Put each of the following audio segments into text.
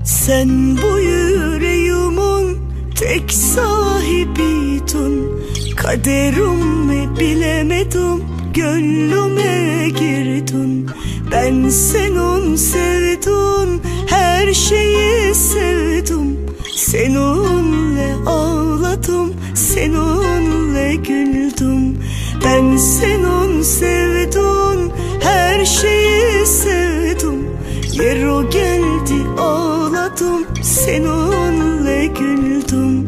Sen bu yüreğimin tek sahibiydin. Kaderimi bilemedim, gönlüme girdin. Ben senin sevdin, her şeyi sevdim. Seninle ağladım, seninle güldüm. Ben senin sevdin, her şeyi sevdim. Yeri geldi ağladım, seninle güldüm.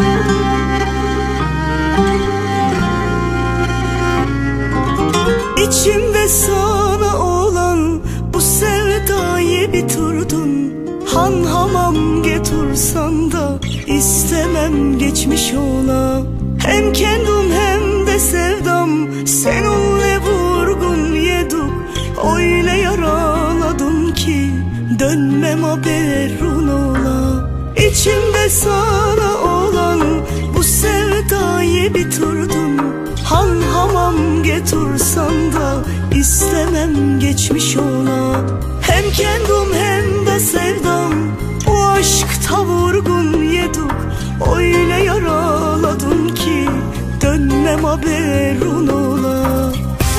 İçimde sana olan bu sevdayı bitirdin. Han hamam getirsen da istemem geçmiş ola. Hem kendim hem de sevdam seninle vurgun yedik. Öyle yaraladım ki dönmem haberin ola. İçimde sana olan bu sevdayı bitirdin. Han hamam getirsen da istemem geçmiş ola. Hem kendim hem de sevdam bu aşkta vurgun yedik. Öyle yaraladım ki dönmem haberin ola.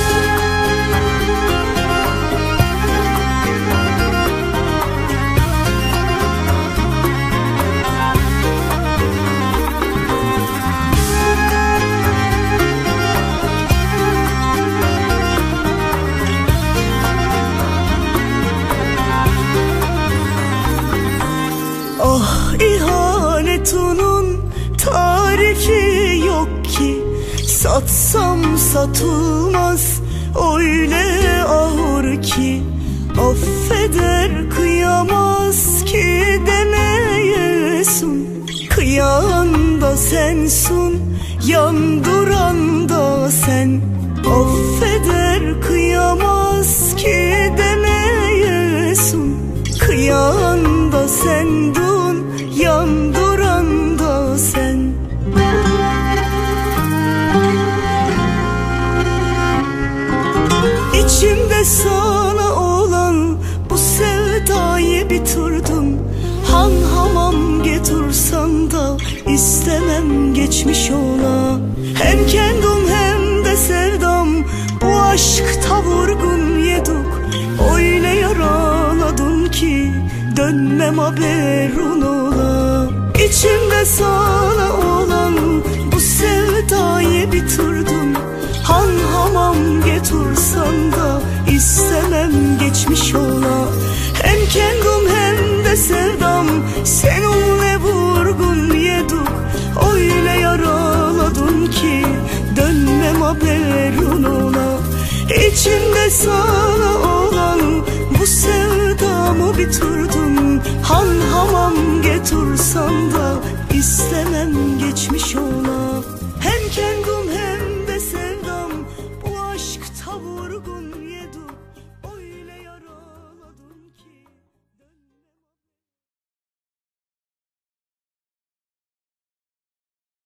Ah ihanetinin tarifi yok ki. Satsam satılmaz, öyle ağır ki. Affeder kıyamaz ki demeyesin. Kıyan da sensin, yandıran da sen. Affeder kıyamaz ki demeyesin. Kıyan da sendin, yandıran da sen. İçimde sana olan bu sevdayı bitirdim. Han hamam getirsen da istemem geçmiş ola. Hem kendim hem de sevdam bu aşkta vurgun yedik. Öyle yaraladım ki dönmem haberin ola. İçimde sana olan bu sevdayı bitirdim. Han hamam getirsen da istemem geçmiş ola. Hem kendim hem de sevdam seninle vurgun yedik. Öyle yaraladım ki dönmem haberin ola. İçimde sana olan bu sevdamı bitirdim. Han hamam getirsen da